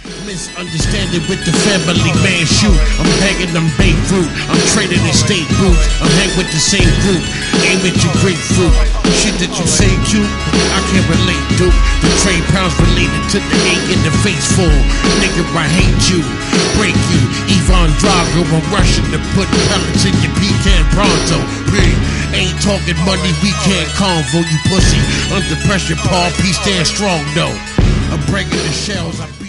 Misunderstanding with the family man shoot. I'm hanging them baked fruit. I'm trading in state boots. I'm hanging with the same group. Aim at your grapefruit. Shit that you say cute, I can't relate, dude. The trade pounds related to the hate in the face full. Nigga, I hate you. Break you. Ivan Drago. I'm rushing to put pellets in your pecan pronto. Me ain't talking money, we can't convo, you pussy. Under pressure, Paul P stand strong though. I'm breaking the shells.